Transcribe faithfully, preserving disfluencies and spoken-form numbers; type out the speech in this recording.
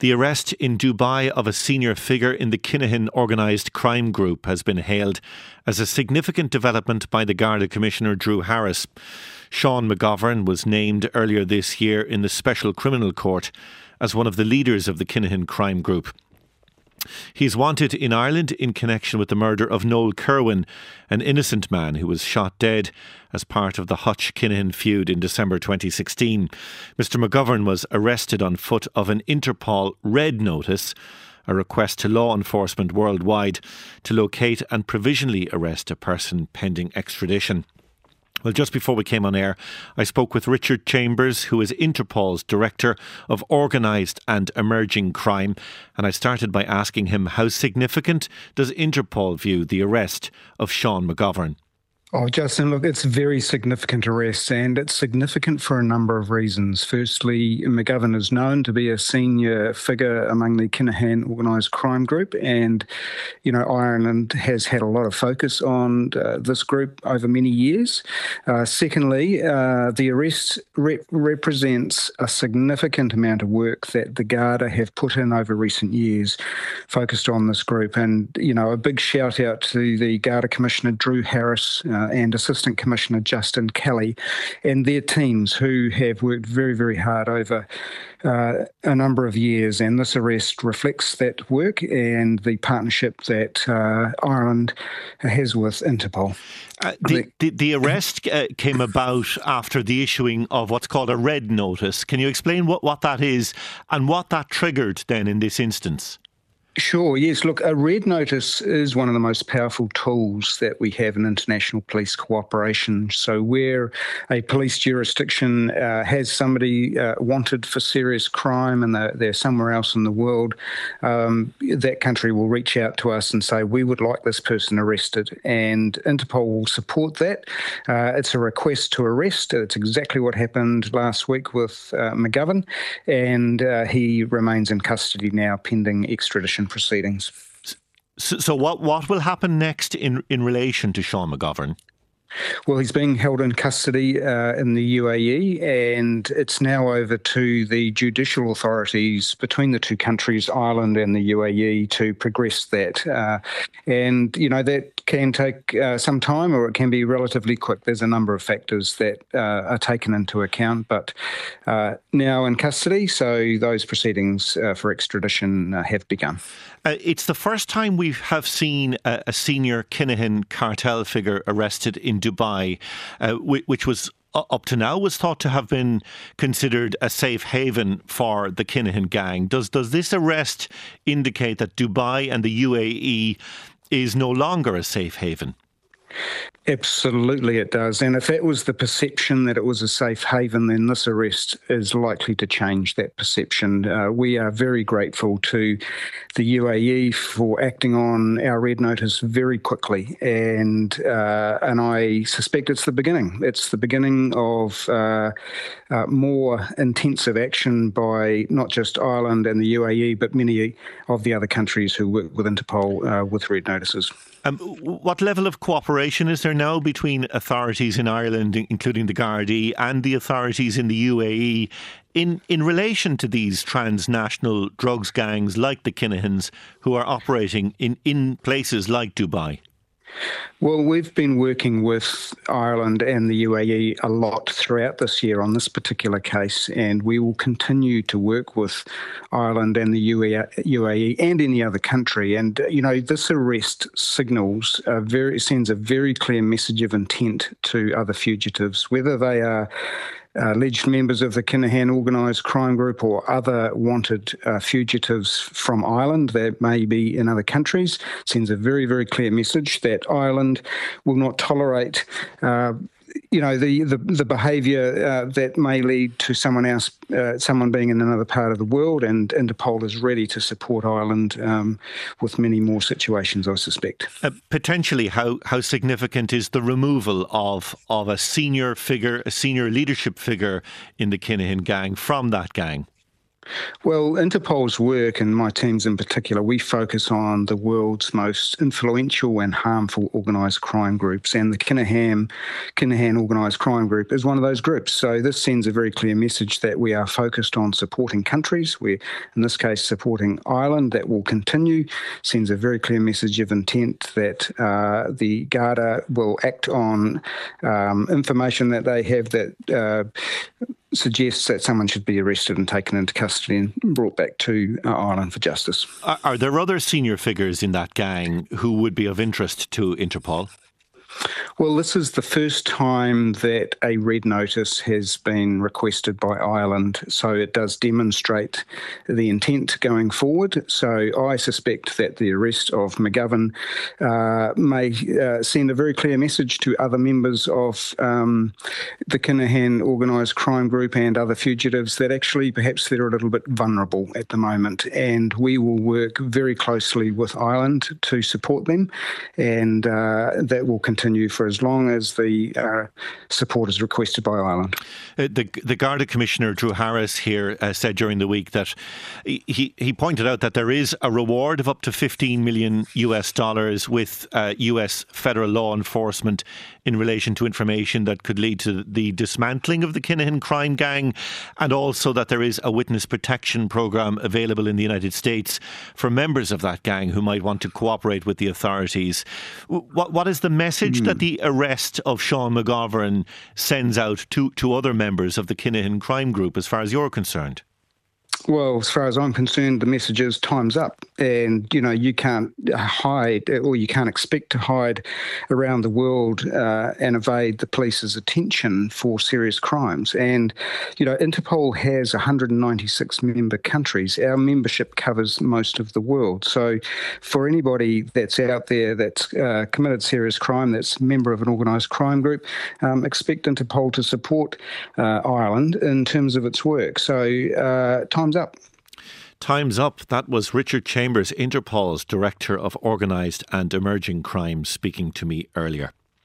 The arrest in Dubai of a senior figure in the Kinahan organised crime group has been hailed as a significant development by the Garda Commissioner Drew Harris. Sean McGovern was named earlier this year in the Special Criminal Court as one of the leaders of the Kinahan crime group. He's wanted in Ireland in connection with the murder of Noel Kerwin, an innocent man who was shot dead as part of the Hutch-Kinahan feud in December twenty sixteen. Mister McGovern was arrested on foot of an Interpol Red Notice, a request to law enforcement worldwide to locate and provisionally arrest a person pending extradition. Well, just before we came on air, I spoke with Richard Chambers, who is Interpol's Director of Organised and Emerging Crime, and I started by asking him how significant does Interpol view the arrest of Sean McGovern? Oh, Justin, look, it's a very significant arrest, and it's significant for a number of reasons. Firstly, McGovern is known to be a senior figure among the Kinahan organised crime group, and, you know, Ireland has had a lot of focus on uh, this group over many years. Uh, secondly, uh, the arrest rep- represents a significant amount of work that the Garda have put in over recent years, focused on this group. And, you know, a big shout out to the Garda Commissioner Drew Harris, uh, and Assistant Commissioner Justin Kelly and their teams, who have worked very, very hard over uh, a number of years. And this arrest reflects that work and the partnership that uh, Ireland has with Interpol. Uh, the, the, the arrest uh, came about after the issuing of what's called a Red Notice. Can you explain what, what that is and what that triggered then in this instance? Sure, yes. Look, a Red Notice is one of the most powerful tools that we have in international police cooperation. So where a police jurisdiction uh, has somebody uh, wanted for serious crime and they're, they're somewhere else in the world, um, that country will reach out to us and say, we would like this person arrested. And Interpol will support that. Uh, it's a request to arrest. It's exactly what happened last week with uh, McGovern, and uh, he remains in custody now pending extradition proceedings. So, so what, what will happen next in, in relation to Sean McGovern? Well, he's being held in custody uh, in the U A E, and it's now over to the judicial authorities between the two countries, Ireland and the U A E, to progress that. Uh, and, you know, that can take uh, some time, or it can be relatively quick. There's a number of factors that uh, are taken into account, but uh, now in custody, so those proceedings uh, for extradition uh, have begun. Uh, it's the first time we have seen a, a senior Kinahan cartel figure arrested in Dubai, uh, which, which was uh, up to now was thought to have been considered a safe haven for the Kinahan gang. Does does this arrest indicate that Dubai and the U A E is no longer a safe haven? Absolutely it does. And if that was the perception that it was a safe haven, then this arrest is likely to change that perception. Uh, we are very grateful to the U A E for acting on our Red Notice very quickly. And uh, and I suspect it's the beginning. It's the beginning of uh, uh, more intensive action by not just Ireland and the U A E, but many of the other countries who work with Interpol uh, with Red Notices. Um, what level of cooperation is there now between authorities in Ireland, including the Gardaí, and the authorities in the U A E in, in relation to these transnational drugs gangs like the Kinahans who are operating in, in places like Dubai? Well, we've been working with Ireland and the U A E a lot throughout this year on this particular case, and we will continue to work with Ireland and the U A E and any other country. And, you know, this arrest signals, a very, sends a very clear message of intent to other fugitives, whether they are Uh, alleged members of the Kinahan organised crime group or other wanted uh, fugitives from Ireland that may be in other countries. Sends a very, very clear message that Ireland will not tolerate uh, you know, the the, the behaviour uh, that may lead to someone else, uh, someone being in another part of the world, and Interpol is ready to support Ireland um, with many more situations, I suspect. Uh, potentially, how, how significant is the removal of, of a senior figure, a senior leadership figure in the Kinahan gang from that gang? Well, Interpol's work, and my teams in particular, we focus on the world's most influential and harmful organised crime groups, and the Kinahan, Kinahan Organised Crime Group is one of those groups. So this sends a very clear message that we are focused on supporting countries. We're, in this case, supporting Ireland. That will continue. Sends a very clear message of intent that uh, the Garda will act on um, information that they have that uh, suggests that someone should be arrested and taken into custody and brought back to uh, Ireland for justice. Are, are there other senior figures in that gang who would be of interest to Interpol? Well, this is the first time that a red notice has been requested by Ireland, so it does demonstrate the intent going forward. So I suspect that the arrest of McGovern uh, may uh, send a very clear message to other members of um, the Kinahan Organised Crime Group and other fugitives that actually perhaps they're a little bit vulnerable at the moment, and we will work very closely with Ireland to support them, and uh, that will continue for as long as the uh, support is requested by Ireland. Uh, the the Garda Commissioner Drew Harris here uh, said during the week that he he pointed out that there is a reward of up to fifteen million U S dollars with uh, U S federal law enforcement in relation to information that could lead to the dismantling of the Kinahan crime gang, and also that there is a witness protection program available in the United States for members of that gang who might want to cooperate with the authorities. What what is the message mm. that the arrest of Sean McGovern sends out to, to other members of the Kinahan crime group as far as you're concerned? Well, as far as I'm concerned, the message is time's up. And, you know, you can't hide or you can't expect to hide around the world uh, and evade the police's attention for serious crimes. And, you know, Interpol has one hundred ninety-six member countries. Our membership covers most of the world. So for anybody that's out there that's uh, committed serious crime, that's a member of an organised crime group, um, expect Interpol to support uh, Ireland in terms of its work. So uh, time's up. Time's up. That was Richard Chambers, Interpol's Director of Organised and Emerging Crime, speaking to me earlier.